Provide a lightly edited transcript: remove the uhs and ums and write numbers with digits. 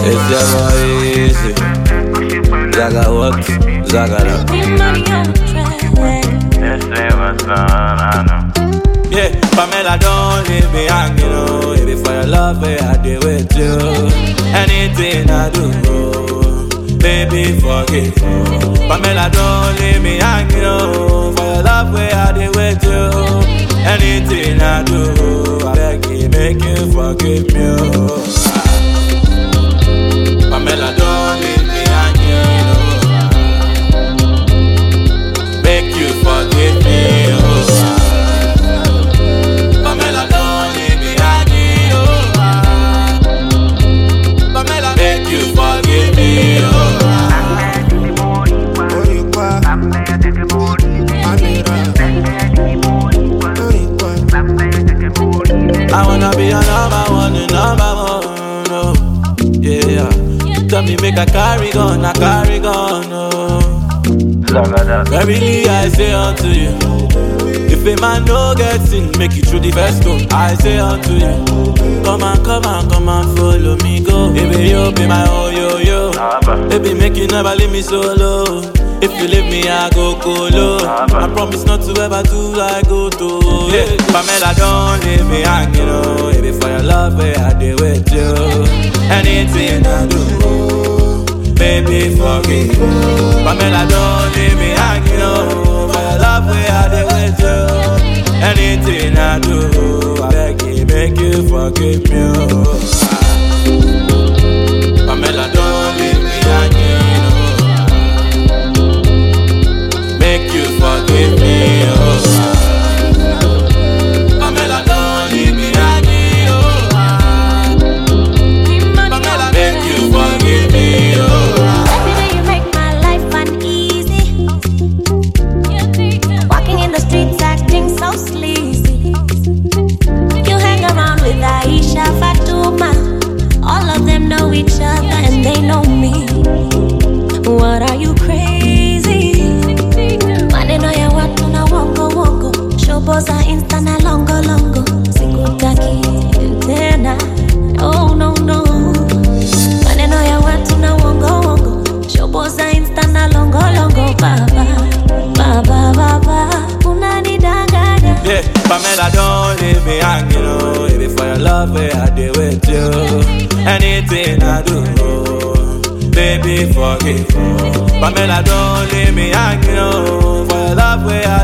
It's your boy Easy. Zaga what? Zaga that. Yeah, Pamela, don't leave me hanging, oh. If for your love, I did with you. Anything I do, baby, forgive. Pamela, don't leave me hanging, oh. For your love, I did with you. Anything I do, I beg you, make you forgive me, oh. Pamela, don't leave me hanging, oh. Make you forgive me, oh. I wanna be your number one, oh. Yeah. Tell me make a carry gun, oh. Verily I say unto you, if a man no gets in, make it through the first stone. I say unto you, come and follow me go. Baby, you be my oh yo. Baby, make you never leave me solo. If you leave me, I go low. I promise not to ever do like go to. Yeah, Pamela, don't leave me hanging, oh. Baby, for your love, I did with you. Anything I do, baby, forgive. Pamela, don't leave me hanging, oh. For your love, I did with you. Anything I do, I beg you, make you forgive me, oh. Pamela, don't leave me hanging, oh. Make you forgive me, oh. Pamela, don't leave me hanging, oh. Pamela, make you forgive me, oh. Every day you make my life uneasy. Walking in the streets acting so sleazy. You hang around with Aisha, Fatuma. All of them know each other and they know me. What are you crazy? Maneno ya watu na wongo. Shoboza insta na longo. Sikutaki tena. Oh no. Maneno ya watu na wongo. Shoboza insta na longo. Baba. Unanidanganya. Yeah, Pamela, don't leave me hanging, oh. Baby, for your love, I did with you. Anything I do, baby, forgive. Pamela, don't leave me hanging, oh. For your love, I